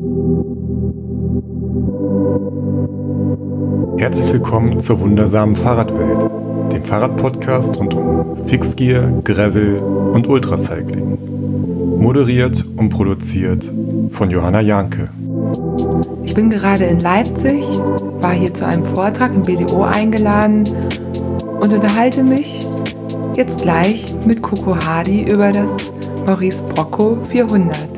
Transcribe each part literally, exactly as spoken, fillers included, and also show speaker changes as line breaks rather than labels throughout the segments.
Herzlich willkommen zur wundersamen Fahrradwelt, dem Fahrradpodcast rund um Fixgear, Gravel und Ultracycling. Moderiert und produziert von Johanna Janke.
Ich bin gerade in Leipzig, war hier zu einem Vortrag im B D O eingeladen und unterhalte mich jetzt gleich mit Coco Hardy über das Maurice Brocco vierhundert.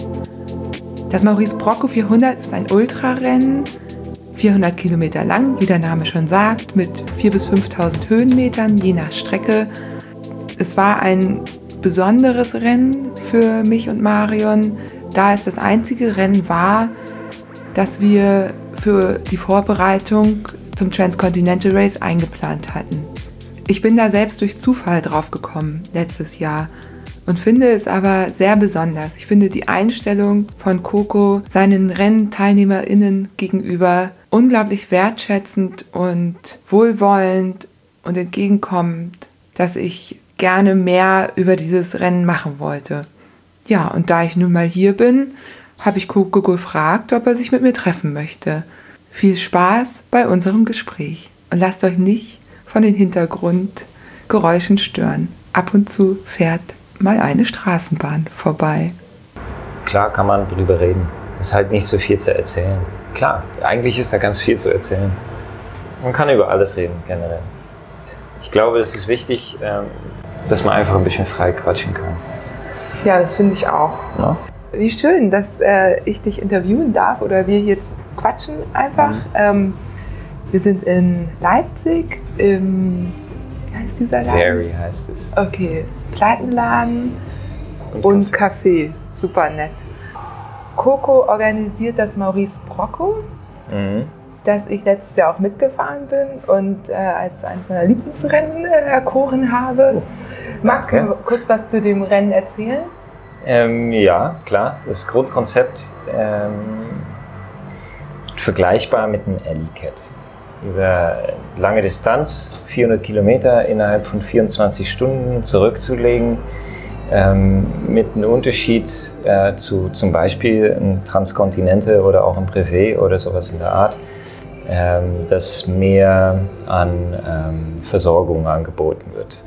Das Maurice Brocco vierhundert ist ein Ultrarennen, vierhundert Kilometer lang, wie der Name schon sagt, mit viertausend bis fünftausend Höhenmetern, je nach Strecke. Es war ein besonderes Rennen für mich und Marion, da es das einzige Rennen war, das wir für die Vorbereitung zum Transcontinental Race eingeplant hatten. Ich bin da selbst durch Zufall drauf gekommen, letztes Jahr, und finde es aber sehr besonders. Ich finde die Einstellung von Coco seinen RennteilnehmerInnen gegenüber unglaublich wertschätzend und wohlwollend und entgegenkommend, dass ich gerne mehr über dieses Rennen machen wollte. Ja, und da ich nun mal hier bin, habe ich Coco gefragt, ob er sich mit mir treffen möchte. Viel Spaß bei unserem Gespräch und lasst euch nicht von den Hintergrundgeräuschen stören. Ab und zu fährt mal eine Straßenbahn vorbei.
Klar kann man drüber reden. Es ist halt nicht so viel zu erzählen. Klar, eigentlich ist da ganz viel zu erzählen. Man kann über alles reden, generell. Ich glaube, es ist wichtig, dass man einfach ein bisschen frei quatschen kann.
Ja, das finde ich auch.
Ja?
Wie schön, dass äh, ich dich interviewen darf oder wir jetzt quatschen einfach. Mhm. Ähm, wir sind in Leipzig im, wie heißt dieser Laden?
Very heißt es.
Okay, Plattenladen und, und Café. Super nett. Coco organisiert das Maurice Brocco, mhm. das ich letztes Jahr auch mitgefahren bin und äh, als eines meiner Lieblingsrennen äh, erkoren habe. Oh. Magst okay. du kurz was zu dem Rennen erzählen?
Ähm, ja, klar. Das Grundkonzept ähm, vergleichbar mit einem Alley-Cat. Über lange Distanz, vierhundert Kilometer innerhalb von vierundzwanzig Stunden zurückzulegen, ähm, mit einem Unterschied äh, zu zum Beispiel ein Transcontinental oder auch ein Privé oder sowas in der Art, ähm, dass mehr an ähm, Versorgung angeboten wird.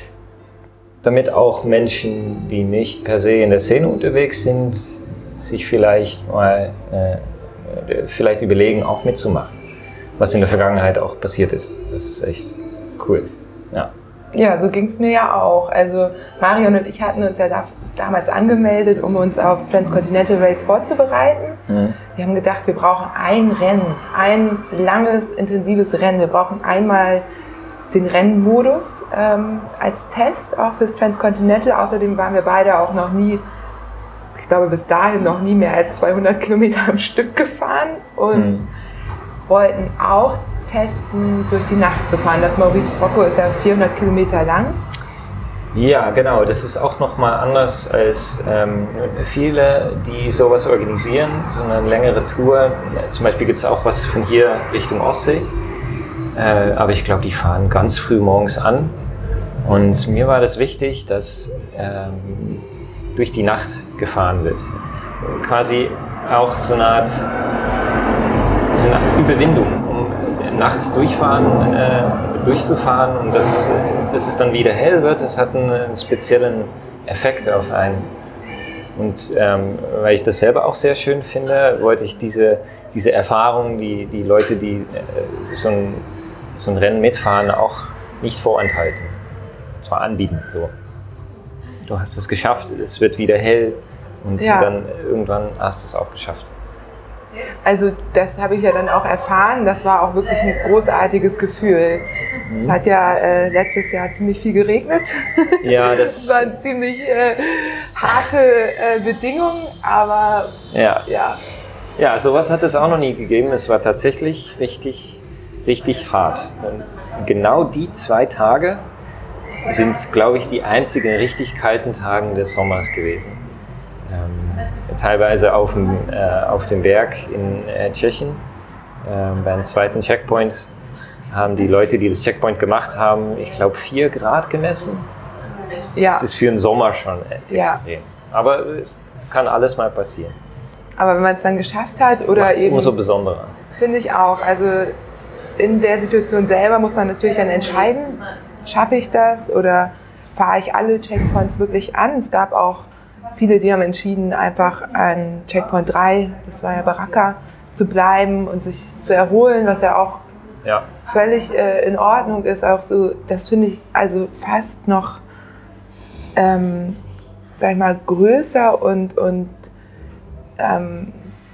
Damit auch Menschen, die nicht per se in der Szene unterwegs sind, sich vielleicht mal äh, vielleicht überlegen, auch mitzumachen. Was in der Vergangenheit auch passiert ist. Das ist echt cool. Ja,
ja, so ging es mir ja auch. Also Marion und ich hatten uns ja da, damals angemeldet, um uns aufs Transcontinental Race vorzubereiten. Mhm. Wir haben gedacht, wir brauchen ein Rennen, ein langes, intensives Rennen. Wir brauchen einmal den Rennmodus ähm, als Test auch fürs Transcontinental. Außerdem waren wir beide auch noch nie, ich glaube bis dahin noch nie mehr als zweihundert Kilometer am Stück gefahren und mhm. wollten auch testen, durch die Nacht zu fahren. Das Maurice Brocco ist ja vierhundert Kilometer lang.
Ja, genau. Das ist auch nochmal anders als ähm, viele, die sowas organisieren, so eine längere Tour. Zum Beispiel gibt es auch was von hier Richtung Ostsee. Äh, aber ich glaube, die fahren ganz früh morgens an. Und mir war das wichtig, dass ähm, durch die Nacht gefahren wird. Quasi auch so eine Art, so eine Überwindung, um nachts durchfahren, äh, durchzufahren und dass, dass es dann wieder hell wird. Das hat einen, einen speziellen Effekt auf einen. Und ähm, weil ich das selber auch sehr schön finde, wollte ich diese, diese Erfahrung, die die Leute, die äh, so ein so ein Rennen mitfahren, auch nicht vorenthalten. Zwar anbieten. So. Du hast es geschafft, es wird wieder hell und ja. dann irgendwann hast du es auch geschafft.
Also das habe ich ja dann auch erfahren, das war auch wirklich ein großartiges Gefühl. Mhm. Es hat ja äh, letztes Jahr ziemlich viel geregnet.
Ja, das,
das waren ziemlich äh, harte äh, Bedingungen, aber
ja.
ja.
Ja, sowas hat es auch noch nie gegeben. Es war tatsächlich richtig richtig hart. Und genau die zwei Tage sind, glaube ich, die einzigen richtig kalten Tage des Sommers gewesen. Ähm, teilweise auf dem, äh, auf dem Berg in äh, Tschechien. Ähm, beim zweiten Checkpoint haben die Leute, die das Checkpoint gemacht haben, ich glaube, vier Grad gemessen. Ja. Das ist für den Sommer schon extrem. Ja. Aber kann alles mal passieren.
Aber wenn man es dann geschafft hat oder
macht's
eben...
umso besonderer.
Finde ich auch. Also in der Situation selber muss man natürlich dann entscheiden, schaffe ich das oder fahre ich alle Checkpoints wirklich an. Es gab auch viele, die haben entschieden, einfach an Checkpoint drei, das war ja Baraka, zu bleiben und sich zu erholen, was ja auch
ja.
völlig äh, in Ordnung ist. Auch so, das finde ich also fast noch, ähm, sag ich mal, größer und, und ähm,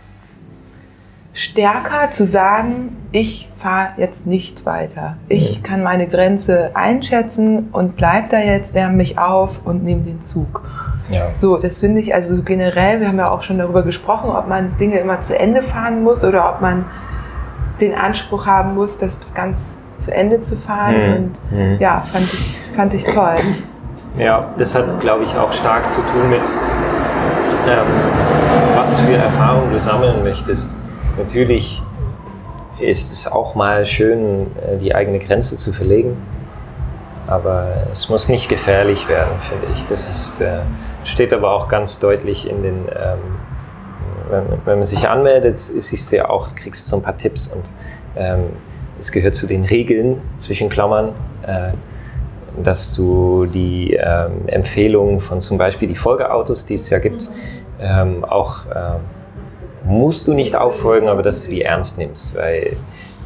stärker zu sagen, ich fahre jetzt nicht weiter. Ich kann meine Grenze einschätzen und bleib da jetzt, wärme mich auf und nehme den Zug.
Ja.
So, das finde ich also generell, wir haben ja auch schon darüber gesprochen, ob man Dinge immer zu Ende fahren muss oder ob man den Anspruch haben muss, das bis ganz zu Ende zu fahren.
Mhm.
Und
mhm.
ja, fand ich, fand ich toll.
Ja, das hat, glaube ich, auch stark zu tun mit, ähm, was für Erfahrungen du sammeln möchtest. Natürlich ist es auch mal schön, die eigene Grenze zu verlegen, aber es muss nicht gefährlich werden, finde ich. Das ist, äh, steht aber auch ganz deutlich in den, ähm, wenn, wenn man sich anmeldet, siehst du ja auch, kriegst du so ein paar Tipps und ähm, es gehört zu den Regeln, zwischen Klammern, äh, dass du die ähm, Empfehlungen von zum Beispiel die Folgeautos, die es ja gibt, ähm, auch ähm, musst du nicht auffolgen, aber dass du die ernst nimmst, weil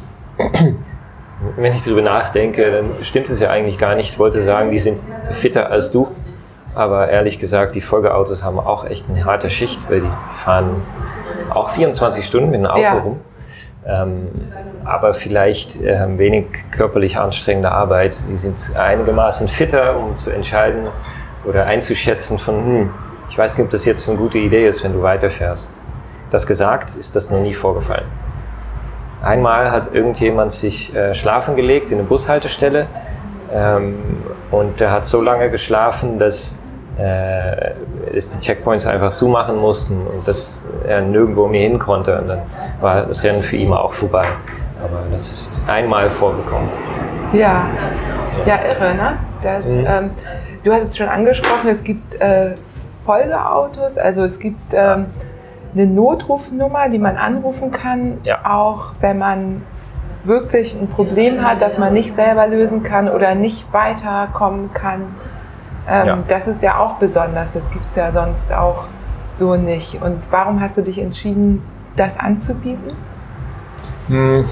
wenn ich darüber nachdenke, dann stimmt es ja eigentlich gar nicht. Ich wollte sagen, die sind fitter als du, aber ehrlich gesagt, die Folgeautos haben auch echt eine harte Schicht, weil die fahren auch vierundzwanzig Stunden mit einem Auto ja. rum, ähm, aber vielleicht ähm, wenig körperlich anstrengende Arbeit. Die sind einigermaßen fitter, um zu entscheiden oder einzuschätzen von, hm, ich weiß nicht, ob das jetzt eine gute Idee ist, wenn du weiterfährst. Das gesagt, ist das noch nie vorgefallen. Einmal hat irgendjemand sich äh, schlafen gelegt in eine Bushaltestelle ähm, und der hat so lange geschlafen, dass, äh, dass die Checkpoints einfach zumachen mussten und dass er nirgendwo mehr hin konnte. Und dann war das Rennen für ihn auch vorbei. Aber das ist einmal vorgekommen.
Ja, ja, irre, ne? Das, mhm. ähm, du hast es schon angesprochen, es gibt äh, Folgeautos, also es gibt ähm, eine Notrufnummer, die man anrufen kann,
ja.
auch wenn man wirklich ein Problem hat, das man nicht selber lösen kann oder nicht weiterkommen kann. Ähm, ja. Das ist ja auch besonders, das gibt es ja sonst auch so nicht. Und warum hast du dich entschieden, das anzubieten?
Hm.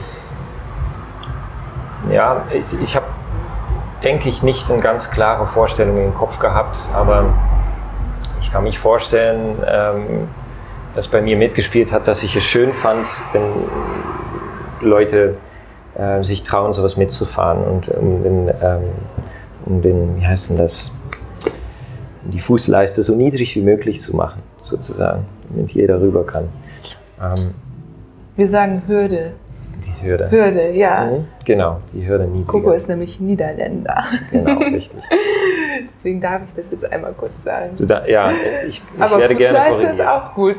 Ja, ich, ich habe, denke ich, nicht eine ganz klare Vorstellung im Kopf gehabt, aber ich kann mich vorstellen, ähm, das bei mir mitgespielt hat, dass ich es schön fand, wenn Leute äh, sich trauen, sowas mitzufahren und um den, ähm, um den, wie heißt denn das, um die Fußleiste so niedrig wie möglich zu machen, sozusagen, damit jeder rüber kann. Ähm,
Wir sagen Hürde.
Die Hürde.
Hürde, ja.
Mhm, genau, die Hürde niedriger.
Coco ist nämlich Niederländer.
Genau, richtig.
Deswegen darf ich das jetzt einmal kurz sagen.
Du da, ja, ich, ich
Aber
werde gerne korrigieren.
ist auch gut.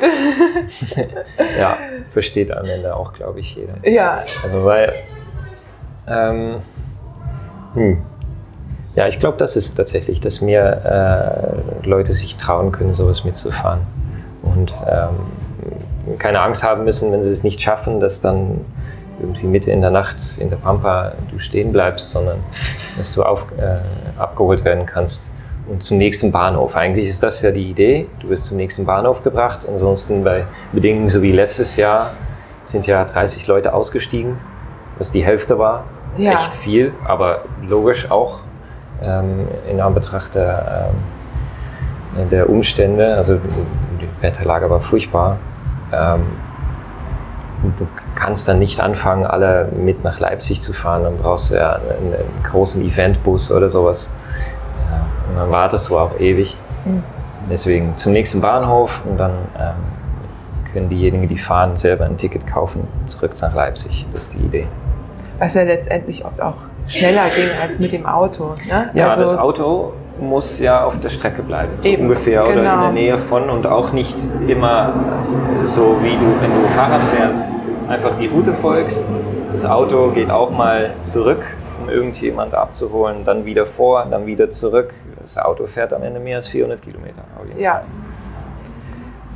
Ja, versteht am Ende auch, glaube ich, jeder.
Ja.
Also weil, ähm, hm. ja, ich glaube, das ist tatsächlich, dass mehr äh, Leute sich trauen können, sowas mitzufahren und ähm, keine Angst haben müssen, wenn sie es nicht schaffen, dass dann irgendwie Mitte in der Nacht in der Pampa du stehen bleibst, sondern dass du auf, äh, abgeholt werden kannst und zum nächsten Bahnhof. Eigentlich ist das ja die Idee, du wirst zum nächsten Bahnhof gebracht. Ansonsten bei Bedingungen so wie letztes Jahr sind ja dreißig Leute ausgestiegen, was die Hälfte war. Ja. Echt viel, aber logisch auch ähm, in Anbetracht der, ähm, der Umstände. Also die Wetterlage war furchtbar. Ähm, Du kannst dann nicht anfangen, alle mit nach Leipzig zu fahren. Dann brauchst du ja einen, einen großen Eventbus oder sowas. Und dann wartest du auch ewig. Mhm. Deswegen zum nächsten Bahnhof und dann ähm, können diejenigen, die fahren, selber ein Ticket kaufen, zurück nach Leipzig. Das ist die Idee.
Was ja letztendlich oft auch schneller ging als mit dem Auto. Ne?
Ja,
also
das Auto muss ja auf der Strecke bleiben, so
eben,
ungefähr,
genau.
Oder in der Nähe von und auch nicht immer so wie du, wenn du Fahrrad fährst, einfach die Route folgst. Das Auto geht auch mal zurück, um irgendjemand abzuholen, dann wieder vor, dann wieder zurück. Das Auto fährt am Ende mehr als vierhundert Kilometer. Auf jeden
ja.
Fall.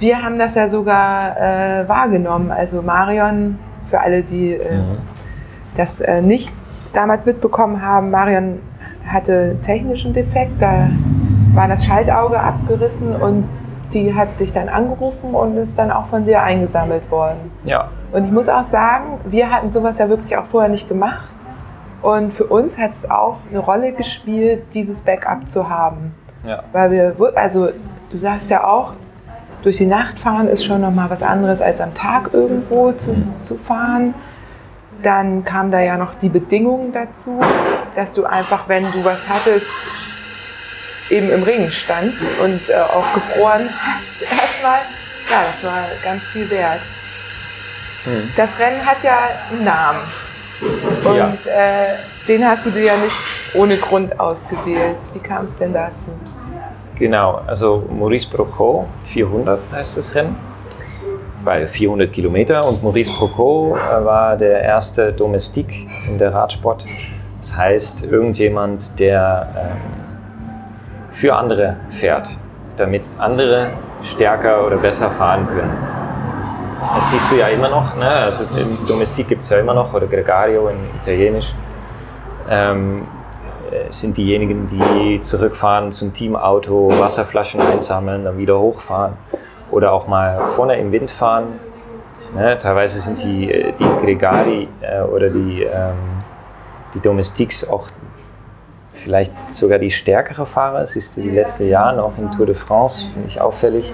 wir haben das ja sogar äh, wahrgenommen. Also Marion, für alle, die äh, mhm. das äh, nicht damals mitbekommen haben, Marion hatte einen technischen Defekt, da war das Schaltauge abgerissen und die hat dich dann angerufen und ist dann auch von dir eingesammelt worden.
Ja.
Und ich muss auch sagen, wir hatten sowas ja wirklich auch vorher nicht gemacht. Und für uns hat es auch eine Rolle gespielt, dieses Backup zu haben.
Ja.
Weil wir, also du sagst ja auch, durch die Nacht fahren ist schon nochmal was anderes als am Tag irgendwo zu, zu fahren. Dann kam da ja noch die Bedingung dazu, dass du einfach, wenn du was hattest, eben im Regen standst und äh, auch gefroren hast erstmal. Ja, das war ganz viel wert. Hm. Das Rennen hat ja einen Namen. Und ja. äh, den hast du dir ja nicht ohne Grund ausgewählt. Wie kam es denn dazu?
Genau, also Maurice Brocco vierhundert heißt das Rennen, weil vierhundert Kilometer, und Maurice Brocco war der erste Domestique in der Radsport. Das heißt, irgendjemand, der ähm, für andere fährt, damit andere stärker oder besser fahren können. Das siehst du ja immer noch, ne? Also im Domestique gibt es ja immer noch, oder Gregario in Italienisch. Ähm, sind diejenigen, die zurückfahren zum Teamauto, Wasserflaschen einsammeln, dann wieder hochfahren oder auch mal vorne im Wind fahren. Ne? Teilweise sind die, die Gregari äh, oder die, ähm, die Domestiques auch vielleicht sogar die stärkere Fahrer. Das ist die letzten Jahre auch in Tour de France, finde ich auffällig.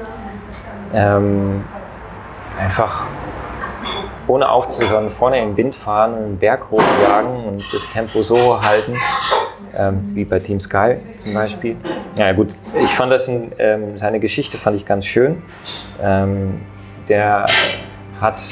Ähm, einfach ohne aufzuhören, vorne im Wind fahren und einen Berg hochjagen und das Tempo so halten, ähm, wie bei Team Sky zum Beispiel. Ja gut, ich fand das, in, ähm, seine Geschichte fand ich ganz schön. Ähm, der hat,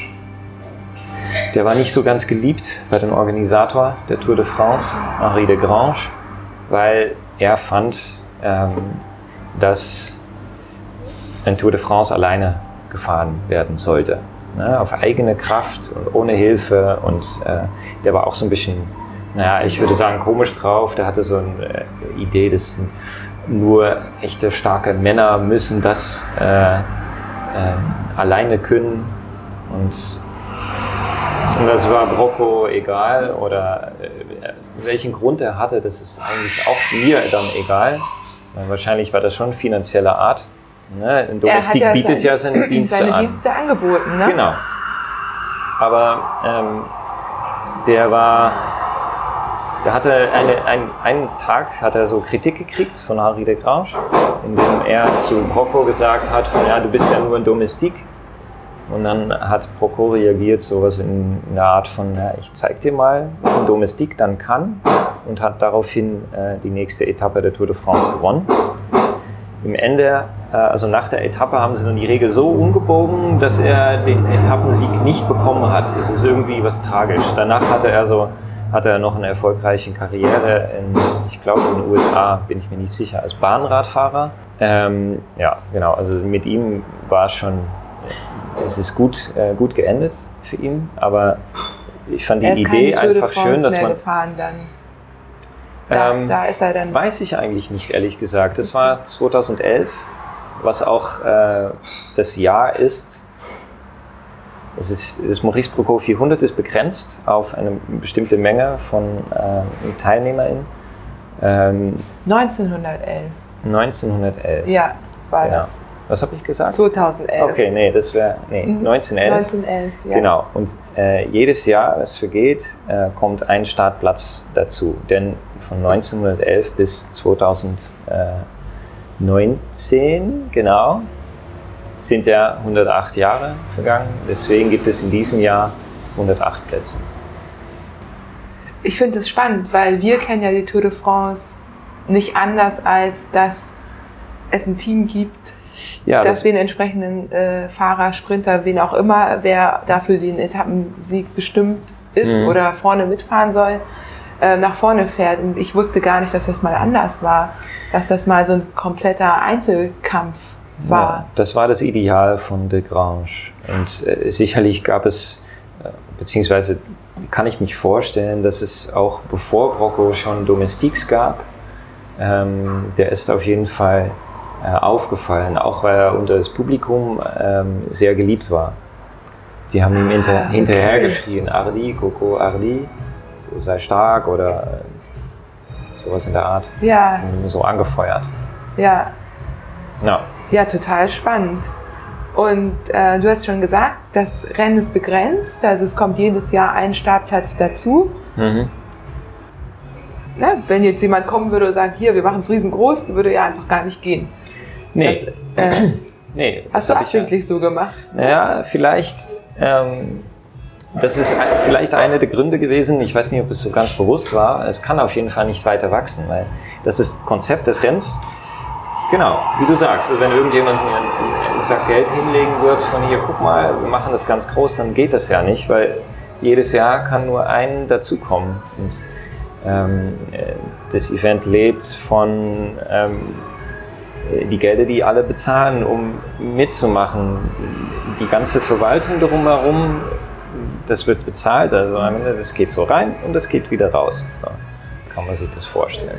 der war nicht so ganz geliebt bei dem Organisator der Tour de France, Henri Desgrange, weil er fand, ähm, dass ein Tour de France alleine gefahren werden sollte. Ne, auf eigene Kraft und ohne Hilfe, und äh, der war auch so ein bisschen, naja, ich würde sagen, komisch drauf. Der hatte so eine äh, Idee, dass nur echte, starke Männer müssen das äh, äh, alleine können, und, und das war Brocco egal, oder äh, welchen Grund er hatte, das ist eigentlich auch mir dann egal. Weil wahrscheinlich war das schon finanzieller Art. Ne, ein Domestique ja bietet seine, ja seine Dienste
seine
an.
Dienste angeboten, ne?
Genau. Aber ähm, der war, der hatte eine, ein, einen Tag hat er so Kritik gekriegt von Henri Desgrange, indem er zu Brocco gesagt hat, von, ja, du bist ja nur ein Domestique. Und dann hat Brocco reagiert, sowas in, in der Art von, ja, ich zeig dir mal, was ein Domestique dann kann, und hat daraufhin äh, die nächste Etappe der Tour de France gewonnen. Im Ende, also nach der Etappe, haben sie dann die Regel so umgebogen, dass er den Etappensieg nicht bekommen hat. Es ist irgendwie was tragisch. Danach hatte er so, hatte er noch eine erfolgreiche Karriere in, ich glaube in den U S A, bin ich mir nicht sicher, als Bahnradfahrer. Ähm, ja, genau. Also mit ihm war es schon, es ist gut, äh, gut geendet für ihn. Aber ich fand die Idee einfach schön, dass man.
Gefahren dann. Da, ähm, da ist er dann.
Weiß ich eigentlich nicht, ehrlich gesagt. Das war zweitausendelf, was auch äh, das Jahr ist. Es ist, das Maurice Brocco vierhundert ist begrenzt auf eine bestimmte Menge von äh, TeilnehmerInnen. Ähm,
neunzehnhundertelf.
neunzehnhundertelf.
Ja, war
genau.
das.
Was habe ich gesagt?
zweitausendelf.
Okay, nee, das wäre nee, neunzehnhundertelf.
neunzehnhundertelf, ja. Genau.
Und äh, jedes Jahr, das vergeht, äh, kommt ein Startplatz dazu. Denn von neunzehnhundertelf bis zweitausendneunzehn, genau, sind ja hundertacht Jahre vergangen. Deswegen gibt es in diesem Jahr hundertacht Plätze.
Ich finde es spannend, weil wir kennen ja die Tour de France nicht anders, als dass es ein Team gibt, ja, dass das den entsprechenden äh, Fahrer, Sprinter, wen auch immer, wer dafür den Etappensieg bestimmt ist mhm. oder vorne mitfahren soll, äh, nach vorne fährt. Und ich wusste gar nicht, dass das mal anders war, dass das mal so ein kompletter Einzelkampf war. Ja,
das war das Ideal von Desgrange. Und äh, sicherlich gab es, äh, beziehungsweise kann ich mich vorstellen, dass es auch bevor Brocco schon Domestiques gab. Ähm, der ist auf jeden Fall äh, aufgefallen, auch weil er unter das Publikum ähm, sehr geliebt war. Die haben ihm hinter,
Ah,
hinterher
okay.
geschrien, Ardi, Coco Ardi, so sei stark oder äh, sowas in der Art.
Ja,
Und so angefeuert.
ja,
Ja.
ja, total spannend. Und äh, du hast schon gesagt, das Rennen ist begrenzt, also es kommt jedes Jahr ein Startplatz dazu.
Mhm.
Na, wenn jetzt jemand kommen würde und sagen, hier, wir machen es riesengroß, würde ja einfach gar nicht gehen.
Nee,
Das, äh,
nee.
hast
das
du
hab ich ja-
absichtlich so gemacht?
Naja, vielleicht, ähm, das ist ein, vielleicht einer der Gründe gewesen, ich weiß nicht, ob es so ganz bewusst war, es kann auf jeden Fall nicht weiter wachsen, weil das ist das Konzept des Rennens. Genau, wie du sagst, also wenn irgendjemand mir einen, einen Sack Geld hinlegen wird von hier, guck mal, wir machen das ganz groß, dann geht das ja nicht, weil jedes Jahr kann nur ein dazukommen. Und ähm, äh, das Event lebt von ähm, die Gelder, die alle bezahlen, um mitzumachen. Die ganze Verwaltung drumherum, das wird bezahlt. Also am Ende, das geht so rein und das geht wieder raus. So kann man sich das vorstellen.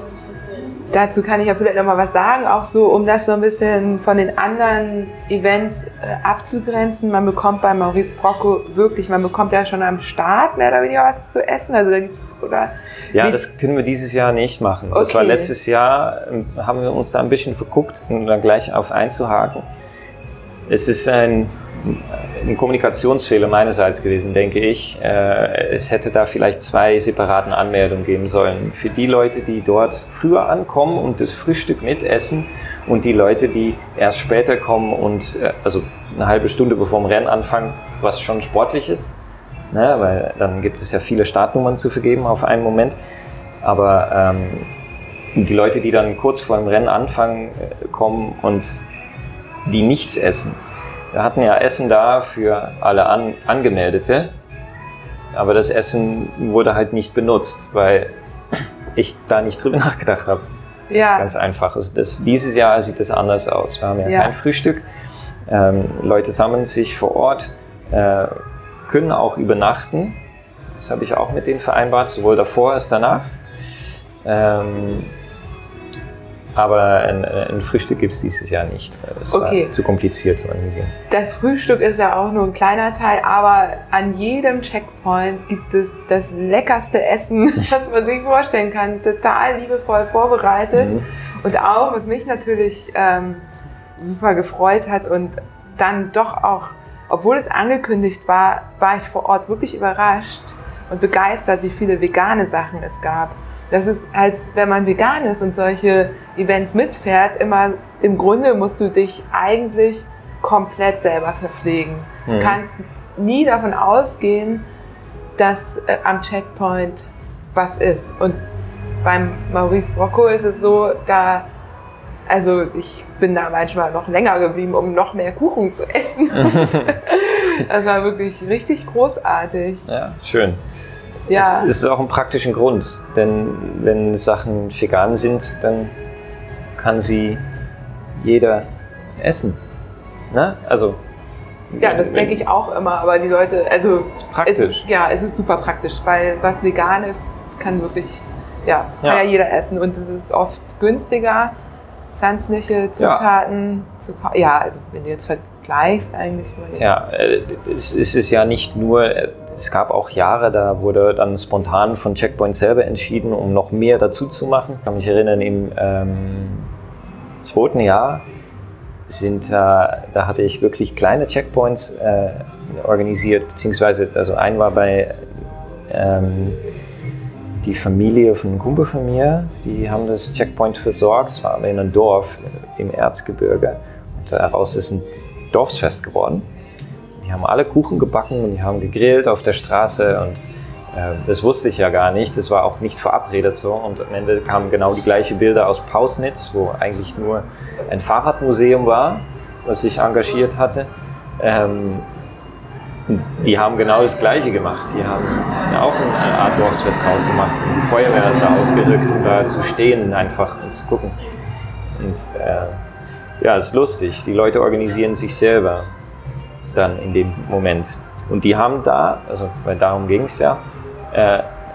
Dazu kann ich ja vielleicht noch mal was sagen, auch so, um das so ein bisschen von den anderen Events äh, abzugrenzen. Man bekommt bei Maurice Brocco wirklich, man bekommt ja schon am Start mehr oder weniger was zu essen. Also da gibt's, oder?
Ja,
Wie-
das können wir dieses Jahr nicht machen. Das
Okay.
war letztes Jahr, ähm, haben wir uns da ein bisschen verguckt, um da gleich auf einzuhaken. Es ist ein, ein Kommunikationsfehler meinerseits gewesen, denke ich. Äh, Es hätte da vielleicht zwei separaten Anmeldungen geben sollen. Für die Leute, die dort früher ankommen und das Frühstück mitessen und die Leute, die erst später kommen und äh, also eine halbe Stunde bevor dem Rennen anfangen, was schon sportlich ist. Ne, weil dann gibt es ja viele Startnummern zu vergeben auf einen Moment. Aber ähm, die Leute, die dann kurz vor dem Rennen anfangen, äh, kommen und die nichts essen. Wir hatten ja Essen da für alle An Angemeldete, aber das Essen wurde halt nicht benutzt, weil ich da nicht drüber nachgedacht habe.
Ja,
Ganz einfach. Also das, dieses Jahr sieht das anders aus. Wir haben ja,
Ja.
kein Frühstück. Ähm, Leute sammeln sich vor Ort, äh, können auch übernachten. Das habe ich auch mit denen vereinbart, sowohl davor als danach. Ähm, aber ein, ein Frühstück gibt es dieses Jahr nicht. Weil das
Okay.
war zu kompliziert zu organisieren.
das Frühstück ist ja auch nur ein kleiner Teil, aber an jedem Checkpoint gibt es das leckerste Essen, was man sich vorstellen kann. Total liebevoll vorbereitet.
Mhm.
Und auch, was mich natürlich ähm, super gefreut hat und dann doch auch, obwohl es angekündigt war, war ich vor Ort wirklich überrascht und begeistert, wie viele vegane Sachen es gab. Das ist halt, wenn man vegan ist und solche Events mitfährt, immer im Grunde musst du dich eigentlich komplett selber verpflegen. Du
Mhm.
kannst nie davon ausgehen, dass äh, am Checkpoint was ist. Und beim Maurice Brocco ist es so, da, also ich bin da manchmal noch länger geblieben, um noch mehr Kuchen zu essen. Das war wirklich richtig großartig.
Ja, ist schön.
Ja,
Es ist auch ein praktischen Grund, denn wenn Sachen vegan sind, dann kann sie jeder essen. Ne? Also,
ja, das denke ich auch immer, aber die Leute, also
praktisch.
Es ist, ja, es ist super praktisch, weil was vegan ist, kann wirklich, ja, kann ja,
Ja.
jeder essen und es ist oft günstiger, pflanzliche Zutaten zu kaufen. Ja, also wenn du jetzt vergleichst eigentlich. wenn man
Ja, äh, es es ist ja nicht nur, äh, es gab auch Jahre, da wurde dann spontan von Checkpoint selber entschieden, um noch mehr dazu zu machen. Ich kann mich erinnern, im ähm, zweiten Jahr sind, äh, da hatte ich wirklich kleine Checkpoints äh, organisiert, beziehungsweise also ein war bei ähm, die Familie von einem Kumpel von mir, die haben das Checkpoint versorgt, es war in einem Dorf im Erzgebirge und daraus ist ein Dorfsfest geworden. Die haben alle Kuchen gebacken und die haben gegrillt auf der Straße und äh, das wusste ich ja gar nicht, das war auch nicht verabredet so und am Ende kamen genau die gleichen Bilder aus Pausnitz, wo eigentlich nur ein Fahrradmuseum war, was ich engagiert hatte. Ähm, die haben genau das Gleiche gemacht, die haben auch eine Art Dorfsfest rausgemacht und die Feuerwehr ist da ausgerückt, um da zu stehen einfach und zu gucken. Und äh, ja, es ist lustig, die Leute organisieren sich selber dann in dem Moment. Und die haben da, also weil darum ging es ja, äh,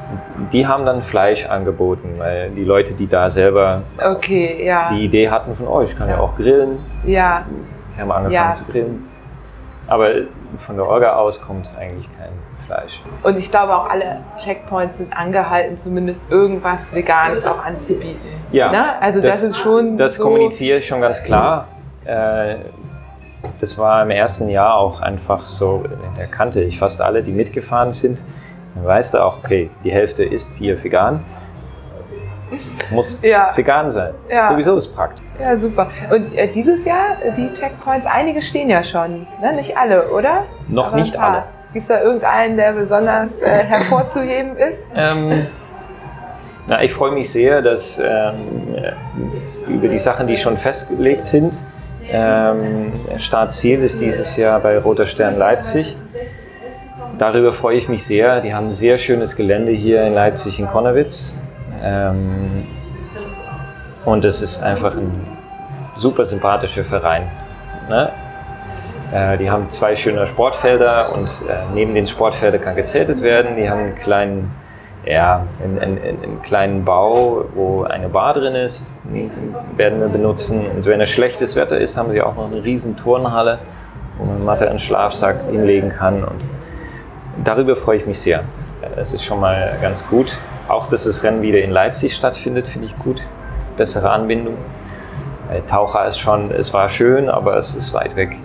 Die haben dann Fleisch angeboten, weil die Leute, die da selber
okay, ja.
die Idee hatten von, oh, ich kann ja, ja auch grillen.
Ja.
Die haben angefangen ja. zu grillen. Aber von der Orga aus kommt eigentlich kein Fleisch.
Und ich glaube auch alle Checkpoints sind angehalten, zumindest irgendwas Veganes auch anzubieten.
Ja,
ne? Also das, das ist schon
Das
so
kommuniziere ich schon ganz klar. Äh, das war im ersten Jahr auch einfach so, da kannte ich fast alle, die mitgefahren sind. Dann weißt du auch, okay, die Hälfte ist hier vegan. Muss ja. vegan sein. Ja. Sowieso ist praktisch.
Ja, super. Und äh, dieses Jahr, die Checkpoints, einige stehen ja schon, ne? Nicht alle, oder?
Noch
Aber
nicht alle.
Gibt es da irgendeinen, der besonders äh, hervorzuheben ist?
Ähm, na, ich freue mich sehr, dass ähm, über die Sachen, die schon festgelegt sind, ähm, Startziel ist dieses Jahr bei Roter Stern Leipzig. Darüber freue ich mich sehr. Die haben ein sehr schönes Gelände hier in Leipzig in Connewitz. Ähm, und es ist einfach ein super sympathischer Verein. Ne? Äh, die haben zwei schöne Sportfelder und äh, neben den Sportfeldern kann gezeltet werden. Die haben einen kleinen, ja, einen, einen, einen kleinen Bau, wo eine Bar drin ist, werden wir benutzen. Und wenn es schlechtes Wetter ist, haben sie auch noch eine riesen Turnhalle, wo man Matte und Schlafsack hinlegen kann. Und darüber freue ich mich sehr. Das ist schon mal ganz gut. Auch, dass das Rennen wieder in Leipzig stattfindet, finde ich gut. Bessere Anbindung. Taucher ist schon, es war schön, aber es ist weit weg.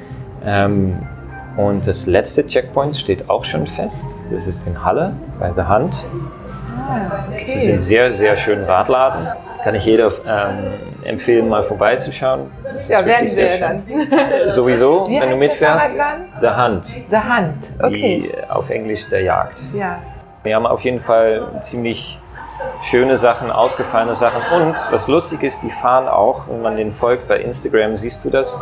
Ähm, und das letzte Checkpoint steht auch schon fest. Das ist in Halle bei The Hunt.
Ah, okay.
Das ist ein sehr, sehr schöner Radladen. Kann ich jeder ähm, empfehlen, mal vorbeizuschauen.
Ja, werden wir dann.
Äh, sowieso,
Wie
wenn du mitfährst.
The
Hunt.
The Hunt, okay.
Die, auf Englisch der Jagd.
Ja.
Wir haben auf jeden Fall ziemlich schöne Sachen, ausgefallene Sachen. Und was lustig ist, die fahren auch, wenn man den folgt bei Instagram, siehst du das,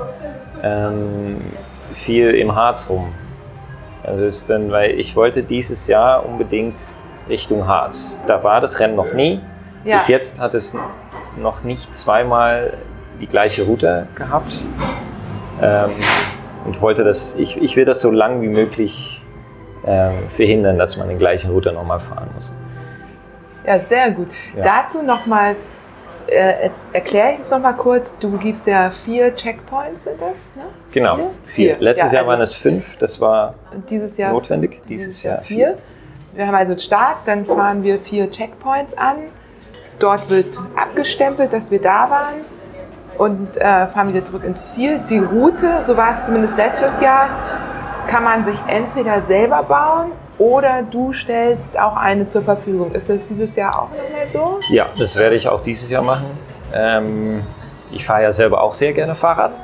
ähm, viel im Harz rum. Also ist dann, weil ich wollte dieses Jahr unbedingt Richtung Harz. Da war das Rennen noch nie. Ja. Bis jetzt hat es noch nicht zweimal die gleiche Route gehabt. Ähm, und wollte das, ich, ich will das so lang wie möglich ähm, verhindern, dass man den gleichen Route nochmal fahren muss.
Ja, sehr gut. Ja. Dazu nochmal, äh, jetzt erkläre ich es nochmal kurz, du gibst ja vier Checkpoints, sind das, ne?
Genau, vier. vier. Letztes ja, Jahr also waren es fünf, das war
dieses Jahr,
notwendig.
Dieses, dieses Jahr vier. vier. Wir haben also einen Start, dann fahren wir vier Checkpoints an. Dort wird abgestempelt, dass wir da waren und äh, fahren wieder zurück ins Ziel. Die Route, so war es zumindest letztes Jahr, kann man sich entweder selber bauen oder du stellst auch eine zur Verfügung. Ist das dieses Jahr auch nochmal so?
Ja, das werde ich auch dieses Jahr machen. Ähm, ich fahre ja selber auch sehr gerne Fahrrad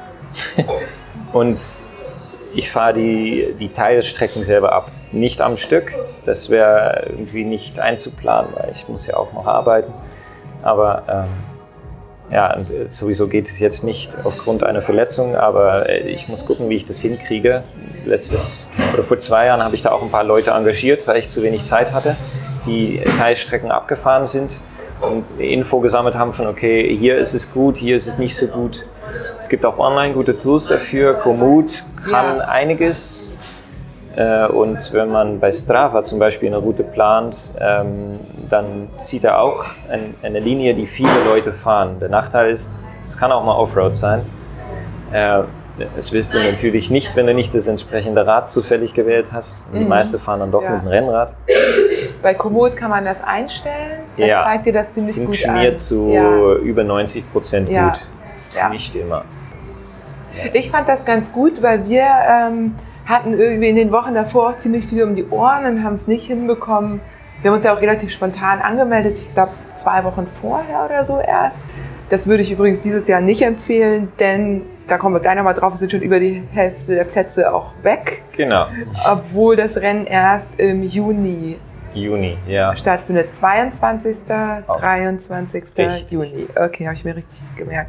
und ich fahre die, die Teilstrecken selber ab. Nicht am Stück, das wäre irgendwie nicht einzuplanen, weil ich muss ja auch noch arbeiten. Aber ähm, ja, und sowieso geht es jetzt nicht aufgrund einer Verletzung, aber ich muss gucken, wie ich das hinkriege. Letztes oder vor zwei Jahren habe ich da auch ein paar Leute engagiert, weil ich zu wenig Zeit hatte, die Teilstrecken abgefahren sind und Info gesammelt haben von, okay, hier ist es gut, hier ist es nicht so gut. Es gibt auch online gute Tools dafür. Komoot kann ja. einiges. Und wenn man bei Strava zum Beispiel eine Route plant, dann sieht er auch eine Linie, die viele Leute fahren. Der Nachteil ist, es kann auch mal Offroad sein. Das willst du natürlich nicht, wenn du nicht das entsprechende Rad zufällig gewählt hast. Die mhm. meisten fahren dann doch ja. mit dem Rennrad.
Bei Komoot kann man das einstellen. Das
ja.
zeigt dir das ziemlich gut an.
Funktioniert zu
ja.
über neunzig Prozent
ja.
gut.
Ja.
Nicht immer.
Ich fand das ganz gut, weil wir ähm, hatten irgendwie in den Wochen davor auch ziemlich viel um die Ohren und haben es nicht hinbekommen. Wir haben uns ja auch relativ spontan angemeldet, ich glaube zwei Wochen vorher oder so erst. Das würde ich übrigens dieses Jahr nicht empfehlen, denn da kommen wir gleich nochmal drauf, es sind schon über die Hälfte der Plätze auch weg.
Genau.
Obwohl das Rennen erst im Juni,
Juni ja.
stattfindet. zweiundzwanzigsten
Auch.
dreiundzwanzigsten
Richtig.
Juni. Okay, habe ich mir richtig gemerkt.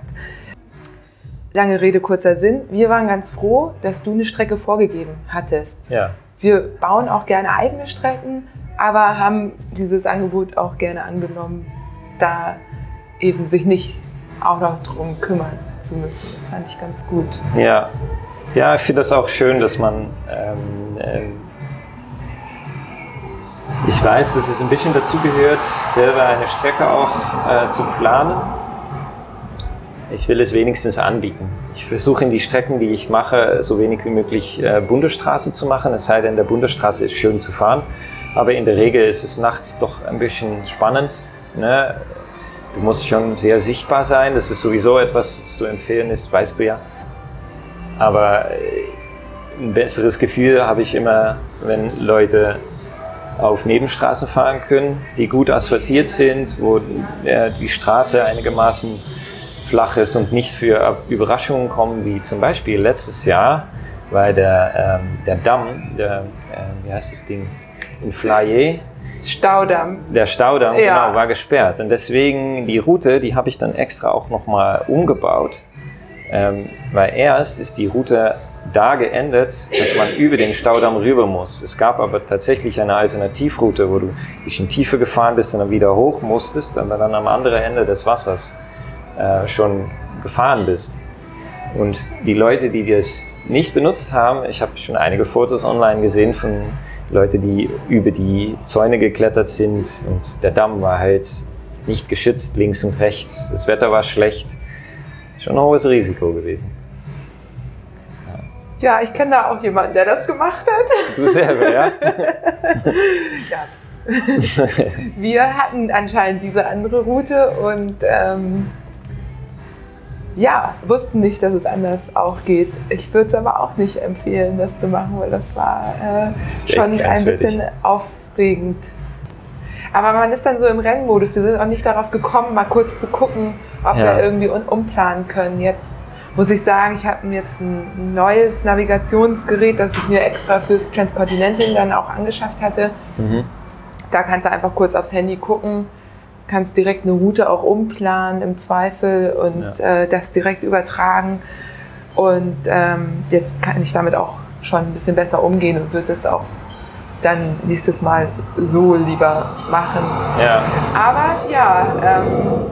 Lange Rede, kurzer Sinn. Wir waren ganz froh, dass du eine Strecke vorgegeben hattest.
Ja.
Wir bauen auch gerne eigene Strecken, aber haben dieses Angebot auch gerne angenommen, da eben sich nicht auch noch drum kümmern zu müssen. Das fand ich ganz gut.
Ja, ja, ich finde das auch schön, dass man, ähm, ähm, ich Ich weiß, dass es ein bisschen dazu gehört, selber eine Strecke auch äh, zu planen. Ich will es wenigstens anbieten. Ich versuche in die Strecken, die ich mache, so wenig wie möglich äh, Bundesstraße zu machen, es sei denn, der Bundesstraße ist schön zu fahren. Aber in der Regel ist es nachts doch ein bisschen spannend. Ne? Du musst schon sehr sichtbar sein, das ist sowieso etwas, das zu empfehlen ist, weißt du ja. Aber ein besseres Gefühl habe ich immer, wenn Leute auf Nebenstraßen fahren können, die gut asphaltiert sind, wo äh, die Straße einigermaßen flach ist und nicht für Überraschungen kommen, wie zum Beispiel letztes Jahr, weil der, ähm, der Damm, der, äh, wie heißt das Ding, in Flayet,
Staudamm.
Der Staudamm,
ja.
Genau, war gesperrt. Und deswegen die Route, die habe ich dann extra auch nochmal umgebaut, ähm, weil erst ist die Route da geendet, dass man über den Staudamm rüber muss. Es gab aber tatsächlich eine Alternativroute, wo du ein bisschen tiefer gefahren bist und dann wieder hoch musstest, aber dann am anderen Ende des Wassers äh, schon gefahren bist. Und die Leute, die das nicht benutzt haben, ich habe schon einige Fotos online gesehen von Leuten, die über die Zäune geklettert sind und der Damm war halt nicht geschützt links und rechts. Das Wetter war schlecht. Schon ein hohes Risiko gewesen.
Ja, ich kenne da auch jemanden, der das gemacht hat.
Du selber, ja?
Ja, das wir hatten anscheinend diese andere Route und ähm, ja, wussten nicht, dass es anders auch geht. Ich würde es aber auch nicht empfehlen, das zu machen, weil das war äh, das schon ein bisschen aufregend. Aber man ist dann so im Rennmodus. Wir sind auch nicht darauf gekommen, mal kurz zu gucken, ob ja. wir irgendwie un- umplanen können. Jetzt muss ich sagen, ich habe jetzt ein neues Navigationsgerät, das ich mir extra fürs Transcontinental dann auch angeschafft hatte. Mhm. Da kannst du einfach kurz aufs Handy gucken, kannst direkt eine Route auch umplanen im Zweifel und ja. äh, das direkt übertragen. Und ähm, jetzt kann ich damit auch schon ein bisschen besser umgehen und würde es auch dann nächstes Mal so lieber machen.
Ja.
Aber ja, ähm,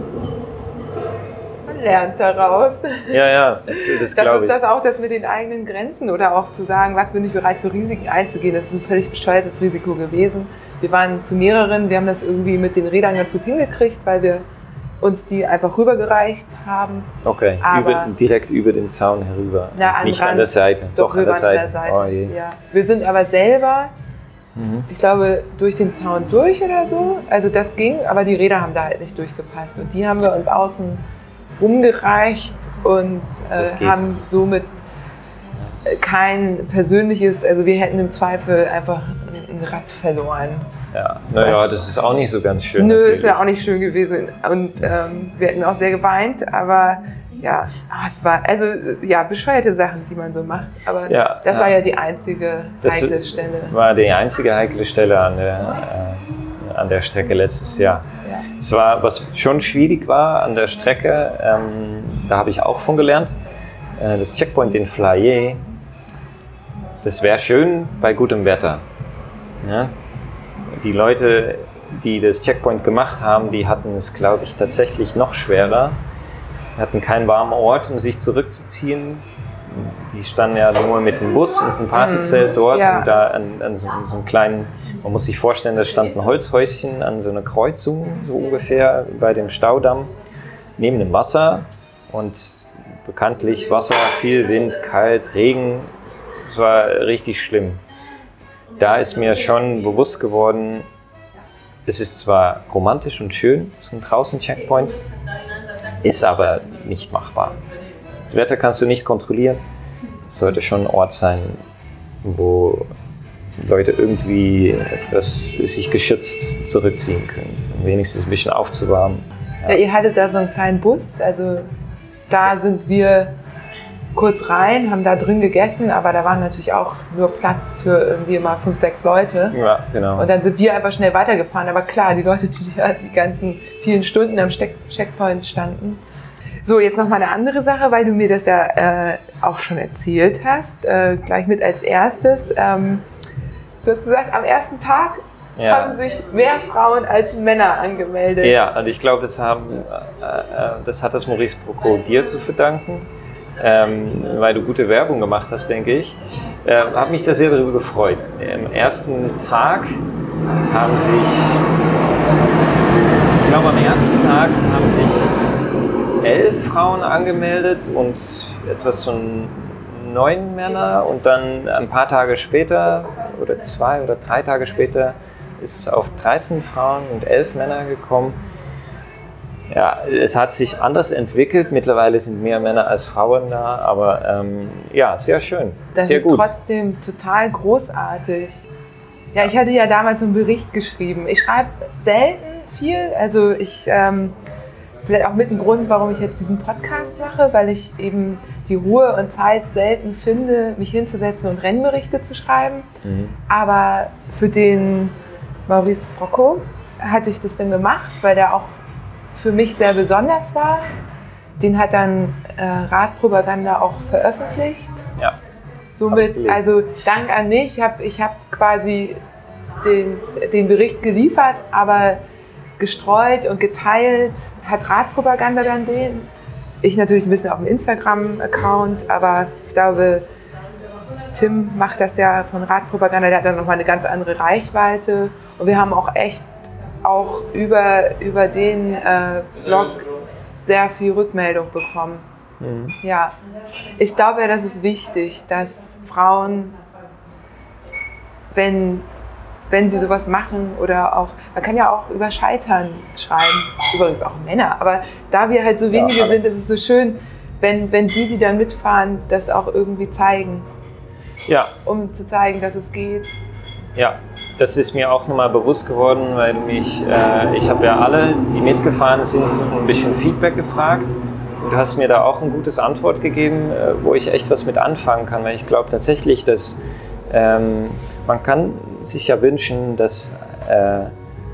lernt daraus.
Ja, ja, das, das,
das
glaube ich.
Das ist das auch, das mit den eigenen Grenzen oder auch zu sagen, was bin ich bereit für Risiken einzugehen, das ist ein völlig bescheuertes Risiko gewesen. Wir waren zu mehreren, wir haben das irgendwie mit den Rädern ganz gut hingekriegt, weil wir uns die einfach rübergereicht haben.
Okay, über, direkt über den Zaun herüber,
na,
nicht
Rand,
an der Seite.
Doch,
doch an der Seite.
An der Seite.
Oh je.
Ja. Wir sind aber selber,
mhm.
ich glaube, durch den Zaun durch oder so, also das ging, aber die Räder haben da halt nicht durchgepasst und die haben wir uns außen rumgereicht und äh, haben somit kein persönliches, also wir hätten im Zweifel einfach ein, ein Rad verloren.
Ja, naja, das ist auch nicht so ganz schön.
Nö,
natürlich.
das wäre auch nicht schön gewesen und ähm, wir hätten auch sehr geweint, aber ja, es war, also ja, bescheuerte Sachen, die man so macht, aber
ja,
das
ja.
war ja die einzige heikle
das
Stelle.
War die einzige heikle Stelle an der, äh, an der Strecke letztes Jahr.
Ja.
Es war, was schon schwierig war an der Strecke, ähm, da habe ich auch von gelernt, äh, das Checkpoint in Flayet, das wäre schön bei gutem Wetter. Ja? Die Leute, die das Checkpoint gemacht haben, die hatten es, glaube ich, tatsächlich noch schwerer. Die hatten keinen warmen Ort, um sich zurückzuziehen. Die standen ja nur mit einem Bus und einem Partyzelt dort
ja.
und da an, an, so, an so einem kleinen, man muss sich vorstellen, da stand ein Holzhäuschen an so einer Kreuzung, so ungefähr bei dem Staudamm, neben dem Wasser und bekanntlich Wasser, viel Wind, kalt, Regen, es war richtig schlimm. Da ist mir schon bewusst geworden, es ist zwar romantisch und schön, so ein Draußen-Checkpoint, ist aber nicht machbar. Das Wetter kannst du nicht kontrollieren. Es sollte schon ein Ort sein, wo Leute irgendwie etwas sich geschützt zurückziehen können, um wenigstens ein bisschen aufzuwärmen.
Ja. Ja, ihr hattet da so einen kleinen Bus, also da sind wir kurz rein, haben da drin gegessen, aber da war natürlich auch nur Platz für irgendwie mal fünf, sechs Leute.
Ja, genau.
Und dann sind wir einfach schnell weitergefahren. Aber klar, die Leute, die da die ganzen vielen Stunden am Steck- Checkpoint standen. So, jetzt noch mal eine andere Sache, weil du mir das ja äh, auch schon erzählt hast, äh, gleich mit als erstes. Ähm, du hast gesagt, am ersten Tag ja. haben sich mehr Frauen als Männer angemeldet.
Ja, und ich glaube, das, haben, äh, äh, das hat das Maurice Brocco dir zu verdanken. ähm, weil du gute Werbung gemacht hast, denke ich. Äh, habe mich da sehr darüber gefreut. Am ersten Tag haben sich, ich glaube am ersten Tag haben sich elf Frauen angemeldet und etwas von neun Männer, und dann ein paar Tage später oder zwei oder drei Tage später ist es auf dreizehn Frauen und elf Männer gekommen. Ja, es hat sich anders entwickelt. Mittlerweile sind mehr Männer als Frauen da, aber ähm, ja, sehr schön.
Das
sehr
ist
gut.
Trotzdem total großartig. Ja, ich hatte ja damals einen Bericht geschrieben. Ich schreibe selten viel, also ich, ähm, vielleicht auch mit dem Grund, warum ich jetzt diesen Podcast mache, weil ich eben die Ruhe und Zeit selten finde, mich hinzusetzen und Rennberichte zu schreiben. Mhm. Aber für den Maurice Brocco hatte ich das dann gemacht, weil der auch für mich sehr besonders war. Den hat dann äh, Radpropaganda auch veröffentlicht.
Ja.
Somit, also Dank an mich, ich habe ich hab quasi den, den Bericht geliefert, aber gestreut und geteilt hat Radpropaganda dann den. Ich natürlich ein bisschen auf dem Instagram-Account, aber ich glaube, Tim macht das ja von Radpropaganda, der hat dann nochmal eine ganz andere Reichweite. Und wir haben auch echt auch über, über den äh, Blog sehr viel Rückmeldung bekommen. Mhm. Ja, ich glaube, das ist wichtig, dass Frauen, wenn, wenn sie sowas machen oder auch, man kann ja auch über Scheitern schreiben, übrigens auch Männer, aber da wir halt so wenige ja, sind, ist es so schön, wenn, wenn die, die dann mitfahren, das auch irgendwie zeigen.
Ja.
Um zu zeigen, dass es geht.
Ja. Das ist mir auch nochmal bewusst geworden, weil mich, äh, ich habe ja alle, die mitgefahren sind, ein bisschen Feedback gefragt. Und du hast mir da auch ein gutes Antwort gegeben, äh, wo ich echt was mit anfangen kann. Weil ich glaube tatsächlich, dass ähm, man kann sich ja wünschen, dass, äh,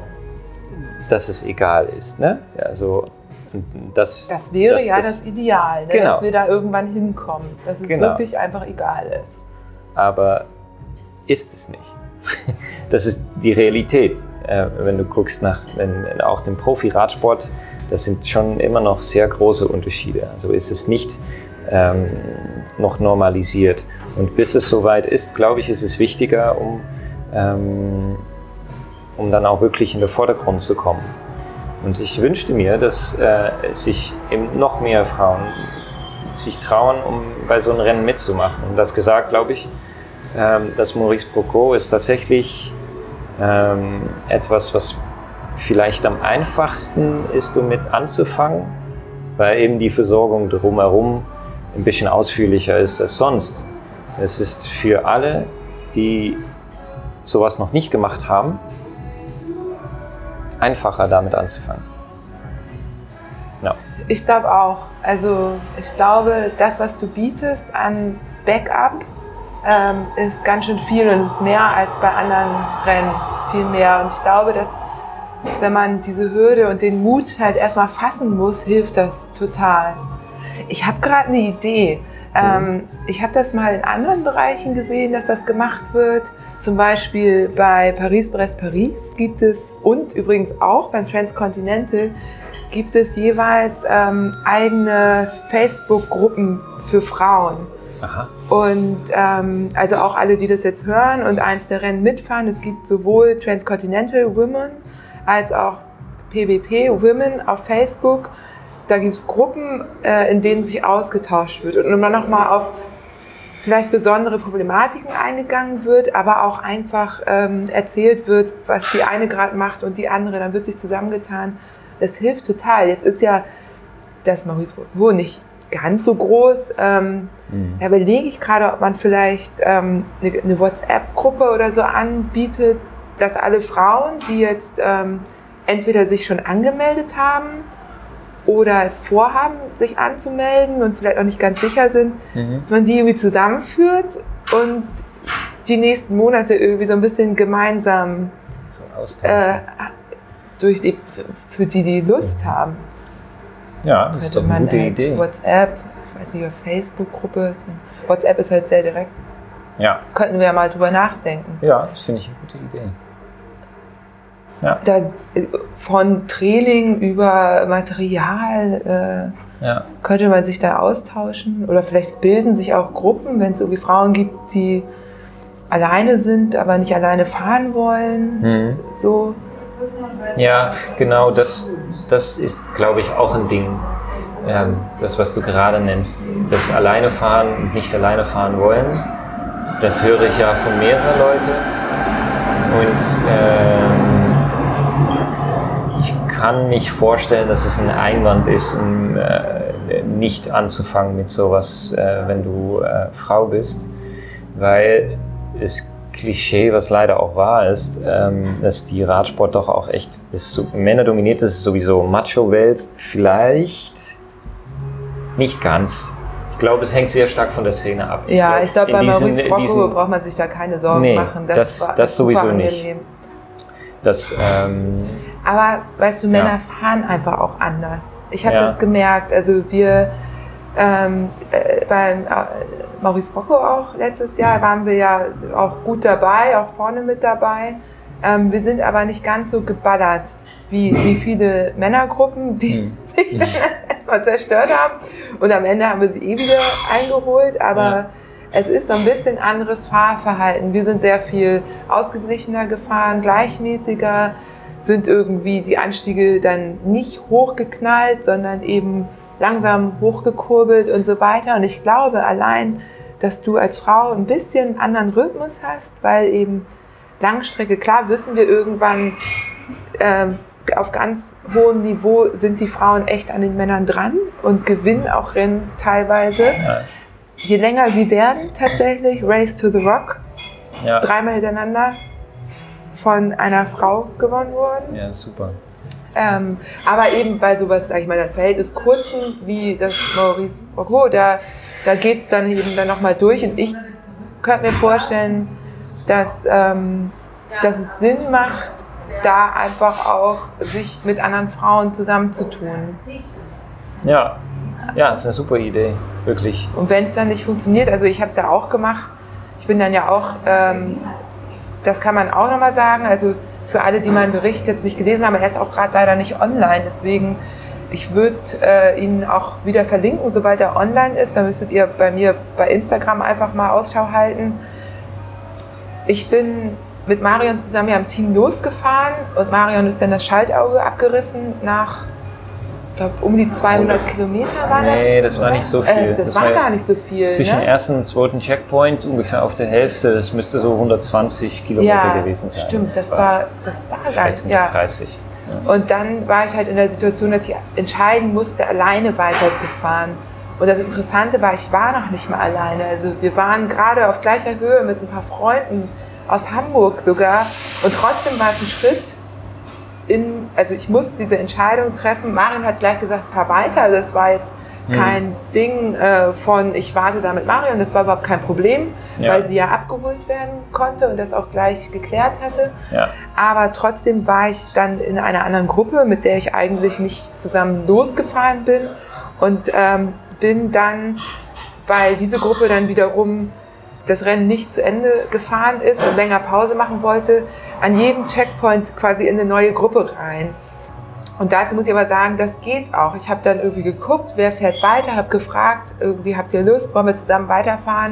dass es egal ist. Ne? Also, das,
das wäre
dass,
ja
das,
das Ideal, ne?
Genau.
Dass wir da irgendwann hinkommen, dass es
genau.
wirklich einfach egal ist.
Aber ist es nicht. Das ist die Realität. Äh, wenn du guckst nach wenn, auch dem Profi-Radsport, das sind schon immer noch sehr große Unterschiede. Also ist es nicht ähm, noch normalisiert. Und bis es soweit ist, glaube ich, ist es wichtiger, um, ähm, um dann auch wirklich in den Vordergrund zu kommen. Und ich wünschte mir, dass äh, sich eben noch mehr Frauen sich trauen, um bei so einem Rennen mitzumachen. Und das gesagt, glaube ich, ähm, das Maurice Brocco ist tatsächlich ähm, etwas, was vielleicht am einfachsten ist, um mit anzufangen, weil eben die Versorgung drumherum ein bisschen ausführlicher ist als sonst. Es ist für alle, die sowas noch nicht gemacht haben, einfacher damit anzufangen. Ja.
Ich glaube auch. Also ich glaube, das, was du bietest an Backup, ähm, ist ganz schön viel und ist mehr als bei anderen Rennen, viel mehr. Und ich glaube, dass wenn man diese Hürde und den Mut halt erstmal fassen muss, hilft das total. Ich habe gerade eine Idee. Ähm, ich habe das mal in anderen Bereichen gesehen, dass das gemacht wird. Zum Beispiel bei Paris-Brest-Paris gibt es, und übrigens auch beim Transcontinental, gibt es jeweils ähm, eigene Facebook-Gruppen für Frauen.
Aha.
Und ähm, also auch alle, die das jetzt hören und eins der Rennen mitfahren, es gibt sowohl Transcontinental Women als auch P B P Women auf Facebook. Da gibt es Gruppen, äh, in denen sich ausgetauscht wird und immer noch mal auf vielleicht besondere Problematiken eingegangen wird, aber auch einfach ähm, erzählt wird, was die eine gerade macht und die andere, dann wird sich zusammengetan. Das hilft total. Jetzt ist ja das Maurice Brocco nicht ganz so groß. Ähm, mhm. Da überlege ich gerade, ob man vielleicht ähm, eine, eine WhatsApp-Gruppe oder so anbietet, dass alle Frauen, die jetzt ähm, entweder sich schon angemeldet haben oder es vorhaben, sich anzumelden und vielleicht auch nicht ganz sicher sind, mhm. dass man die irgendwie zusammenführt und die nächsten Monate irgendwie so ein bisschen gemeinsam
so
äh, durch die, für die, die Lust haben.
Ja, das ist doch eine gute
halt
Idee.
WhatsApp, ich weiß nicht, über Facebook-Gruppe. WhatsApp ist halt sehr direkt.
Ja.
Könnten wir ja mal drüber nachdenken.
Ja, das finde ich eine gute Idee. Ja.
Da, von Training über Material,
Ja.
Könnte man sich da austauschen oder vielleicht bilden sich auch Gruppen, wenn es irgendwie Frauen gibt, die alleine sind, aber nicht alleine fahren wollen.
Mhm.
So.
Ja, genau, das, das ist, glaube ich, auch ein Ding. Ähm, das, was du gerade nennst, das alleine fahren und nicht alleine fahren wollen, das höre ich ja von mehreren Leuten. Und ähm, ich kann mich vorstellen, dass es ein Einwand ist, um äh, nicht anzufangen mit sowas, äh, wenn du äh, Frau bist, weil das Klischee, was leider auch wahr ist, ähm, dass die Radsport doch auch echt ist, so, männerdominiert ist, sowieso Macho-Welt, vielleicht nicht ganz. Ich glaube, es hängt sehr stark von der Szene ab.
Ja, ich glaube,
glaub,
bei Maurice Brocco braucht man sich da keine Sorgen
nee,
machen.
Das, das, das sowieso nicht. Das, ähm,
Aber weißt du, Männer
ja.
fahren einfach auch anders. Ich habe
ja.
das gemerkt. Also wir ähm, äh, beim äh, Maurice Brocco auch letztes Jahr waren wir ja auch gut dabei, auch vorne mit dabei. Ähm, wir sind aber nicht ganz so geballert wie, wie viele Männergruppen, die mhm. sich dann erstmal zerstört haben. Und am Ende haben wir sie eh wieder eingeholt. Aber ja. es ist so ein bisschen anderes Fahrverhalten. Wir sind sehr viel ausgeglichener gefahren, gleichmäßiger, sind irgendwie die Anstiege dann nicht hochgeknallt, sondern eben langsam hochgekurbelt und so weiter. Und ich glaube allein, dass du als Frau ein bisschen anderen Rhythmus hast, weil eben Langstrecke, klar wissen wir irgendwann, äh, auf ganz hohem Niveau sind die Frauen echt an den Männern dran und gewinnen auch Rennen teilweise.
Ja.
Je länger sie werden tatsächlich, Race to the Rock,
ja.
dreimal hintereinander von einer Frau gewonnen worden.
Ja, super.
Ähm, aber eben bei sowas, sag ich mal, Verhältnis kurzen wie das Maurice Brocco, da, da geht es dann eben dann nochmal durch. Und ich könnte mir vorstellen, dass, ähm, dass es Sinn macht, da einfach auch sich mit anderen Frauen zusammenzutun.
Ja, ja, das ist eine super Idee, wirklich.
Und wenn es dann nicht funktioniert, also ich habe es ja auch gemacht, ich bin dann ja auch, ähm, das kann man auch nochmal sagen, also für alle, die meinen Bericht jetzt nicht gelesen haben, er ist auch gerade leider nicht online, deswegen ich würde äh, ihn auch wieder verlinken, sobald er online ist, dann müsstet ihr bei mir bei Instagram einfach mal Ausschau halten. Ich bin mit Marion zusammen ja im Team losgefahren und Marion ist dann das Schaltauge abgerissen nach, ich glaube, um die zweihundert Kilometer war das.
Nee, das war nicht so viel.
Äh, das, das war, war gar nicht so viel.
Zwischen
ne?
ersten und zweiten Checkpoint ungefähr auf der Hälfte, das müsste so hundertzwanzig Kilometer
ja,
gewesen sein.
Stimmt, das war, das war gar nicht.
hundertdreißig.
Ja. Und dann war ich halt in der Situation, dass ich entscheiden musste, alleine weiterzufahren. Und das Interessante war, ich war noch nicht mal alleine. Also wir waren gerade auf gleicher Höhe mit ein paar Freunden aus Hamburg sogar. Und trotzdem war es ein Schritt in, also ich musste diese Entscheidung treffen. Marion hat gleich gesagt, fahr weiter. Also das war jetzt kein mhm. Ding äh, von, ich warte da mit Marion. Das war überhaupt kein Problem, ja. weil sie ja abgeholt werden konnte und das auch gleich geklärt hatte.
Ja.
Aber trotzdem war ich dann in einer anderen Gruppe, mit der ich eigentlich nicht zusammen losgefahren bin. Und ähm, bin dann, weil diese Gruppe dann wiederum das Rennen nicht zu Ende gefahren ist und länger Pause machen wollte, an jedem Checkpoint quasi in eine neue Gruppe rein. Und dazu muss ich aber sagen, das geht auch. Ich habe dann irgendwie geguckt, wer fährt weiter, habe gefragt, irgendwie habt ihr Lust, wollen wir zusammen weiterfahren?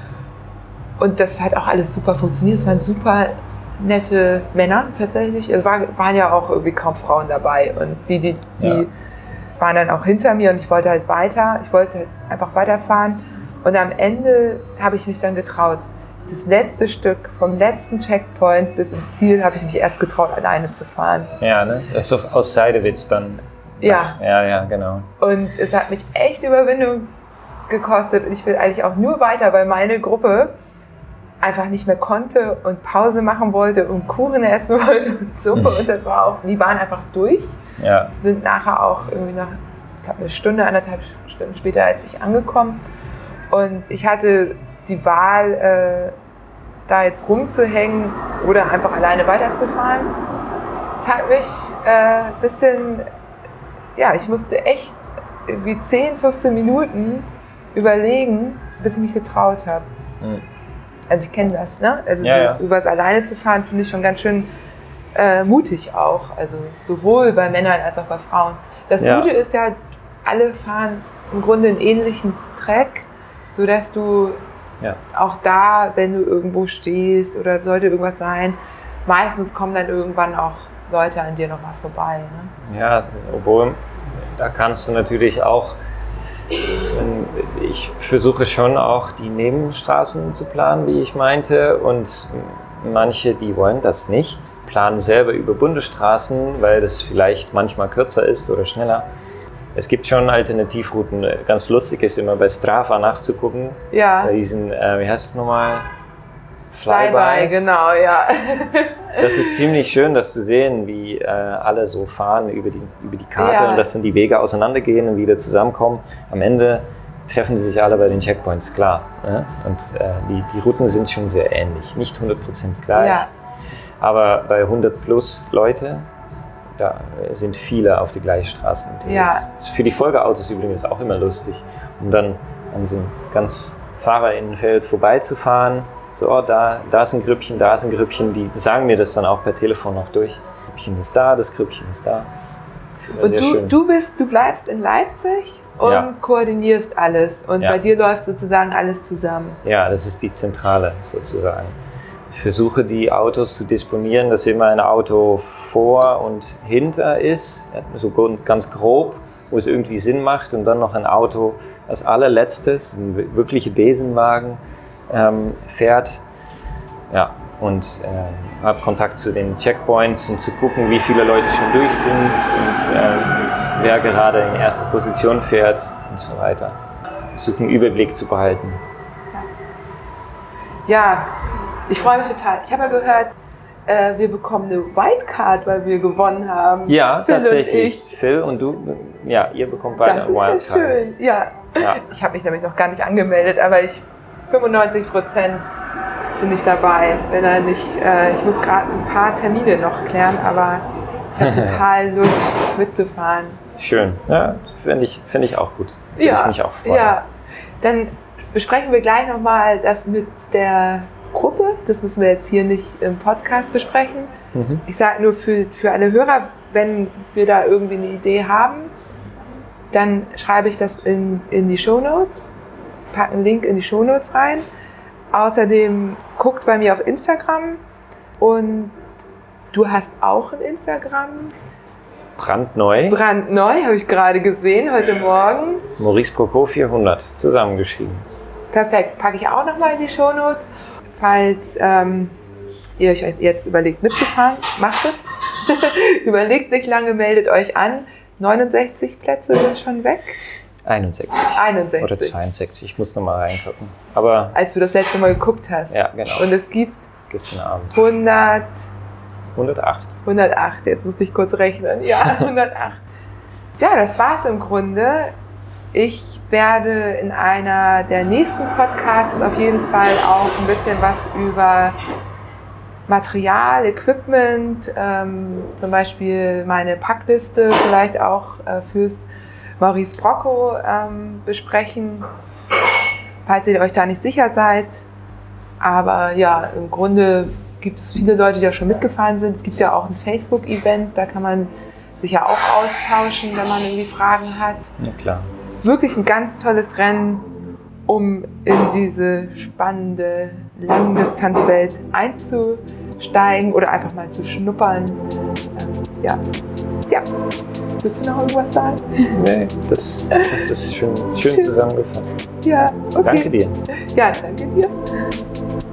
Und das hat auch alles super funktioniert. Es waren super nette Männer tatsächlich. Es war, waren ja auch irgendwie kaum Frauen dabei. Und die, die, die ja. waren dann auch hinter mir und ich wollte halt weiter. Ich wollte halt einfach weiterfahren. Und am Ende habe ich mich dann getraut. Das letzte Stück vom letzten Checkpoint bis ins Ziel habe ich mich erst getraut, alleine zu fahren.
Ja, ne? So aus Seidewitz dann.
Ja.
Ja, ja, genau.
Und es hat mich echt Überwindung gekostet. Und ich will eigentlich auch nur weiter, weil meine Gruppe einfach nicht mehr konnte und Pause machen wollte und Kuchen essen wollte und Suppe. Und das war auch, die waren einfach durch.
Ja.
Sind nachher auch irgendwie nach, ich glaube, eine Stunde, anderthalb Stunden später als ich angekommen. Und ich hatte die Wahl, äh, da jetzt rumzuhängen oder einfach alleine weiterzufahren. Es hat mich ein äh, bisschen, ja, ich musste echt irgendwie zehn, fünfzehn Minuten überlegen, bis ich mich getraut habe. Mhm. Also ich kenne das, ne? Also
ja,
das,
ja.
übers alleine zu fahren, finde ich schon ganz schön äh, mutig auch. Also sowohl bei Männern als auch bei Frauen. Das
ja.
Gute ist ja, alle fahren im Grunde einen ähnlichen Track, sodass du ja. auch da, wenn du irgendwo stehst oder sollte irgendwas sein, meistens kommen dann irgendwann auch Leute an dir nochmal vorbei. Ne?
Ja, obwohl, da kannst du natürlich auch, ich versuche schon auch die Nebenstraßen zu planen, wie ich meinte, und manche, die wollen das nicht, planen selber über Bundesstraßen, weil das vielleicht manchmal kürzer ist oder schneller. Es gibt schon Alternativrouten. Ganz lustig ist immer bei Strava nachzugucken.
Ja.
Bei diesen, äh, wie heißt es nochmal?
Flyby, genau, ja.
Das ist ziemlich schön, das zu sehen, wie äh, alle so fahren über die, über die Karte, ja. Und dass dann die Wege auseinandergehen und wieder zusammenkommen. Am Ende treffen sie sich alle bei den Checkpoints, klar. Ne? Und äh, die, die Routen sind schon sehr ähnlich. Nicht hundert Prozent gleich, ja. Aber bei hundert plus Leute, da sind viele auf die gleiche Straße unterwegs. Ja. Das ist für die Folgeautos übrigens auch immer lustig, um dann an so einem ganz Fahrerinnenfeld vorbeizufahren. So, oh, da, da ist ein Grüppchen, da ist ein Grüppchen. Die sagen mir das dann auch per Telefon noch durch. Das Grüppchen ist da, das Grüppchen ist da.
Das ist und du, du, bist, du bleibst in Leipzig und ja. koordinierst alles. Und ja. bei dir läuft sozusagen alles zusammen.
Ja, das ist die Zentrale sozusagen. Ich versuche die Autos zu disponieren, dass immer ein Auto vor und hinter ist, so ganz grob, wo es irgendwie Sinn macht. Und dann noch ein Auto als allerletztes, ein wirklicher Besenwagen, ähm, fährt. Ja, und äh, habe Kontakt zu den Checkpoints, um zu gucken, wie viele Leute schon durch sind und ähm, wer gerade in erster Position fährt und so weiter. Versuche einen Überblick zu behalten.
Ja, ich freue mich total. Ich habe ja gehört, äh, wir bekommen eine Wildcard, weil wir gewonnen haben.
Ja,
Phil
tatsächlich. Und Phil und du, ja, ihr bekommt beide eine Wildcard.
Das ist ja schön, ja. ja. Ich habe mich nämlich noch gar nicht angemeldet, aber ich fünfundneunzig Prozent bin ich dabei. Wenn er nicht, äh, ich muss gerade ein paar Termine noch klären, aber ich habe total Lust mitzufahren.
Schön, ja, finde ich, find ich auch gut. Würde
ja,
ich mich auch freuen.
Ja, dann besprechen wir gleich nochmal das mit der Gruppe. Das müssen wir jetzt hier nicht im Podcast besprechen. Mhm. Ich sage nur für, für alle Hörer, wenn wir da irgendwie eine Idee haben, dann schreibe ich das in, in die Shownotes, packe einen Link in die Shownotes rein. Außerdem guckt bei mir auf Instagram und du hast auch ein Instagram.
Brandneu.
Brandneu, habe ich gerade gesehen, heute Morgen.
Maurice Proco vierhundert, zusammengeschrieben.
Perfekt, packe ich auch nochmal in die Shownotes. Falls ähm, ihr euch jetzt überlegt mitzufahren, macht es. Überlegt nicht lange, meldet euch an. neunundsechzig Plätze sind schon weg.
einundsechzig.
einundsechzig.
Oder zweiundsechzig, ich muss nochmal reingucken. Aber
als du das letzte Mal geguckt hast.
Ja, genau.
Und es gibt
gestern Abend.
hundert
hundertacht.
hundertacht, jetzt muss ich kurz rechnen. Ja, hundertacht. Ja, das war's im Grunde. Ich werde in einer der nächsten Podcasts auf jeden Fall auch ein bisschen was über Material, Equipment, ähm, zum Beispiel meine Packliste vielleicht auch äh, fürs Maurice Proco ähm, besprechen, falls ihr euch da nicht sicher seid. Aber ja, im Grunde gibt es viele Leute, die da schon mitgefahren sind. Es gibt ja auch ein Facebook-Event, da kann man sich ja auch austauschen, wenn man irgendwie Fragen hat.
Ja, klar.
Es ist wirklich ein ganz tolles Rennen, um in diese spannende Langdistanzwelt einzusteigen oder einfach mal zu schnuppern. Ähm, ja. ja. Willst du noch irgendwas sagen?
Nee, das, das ist schön, schön zusammengefasst.
Ja, okay.
Danke dir.
Ja, danke dir.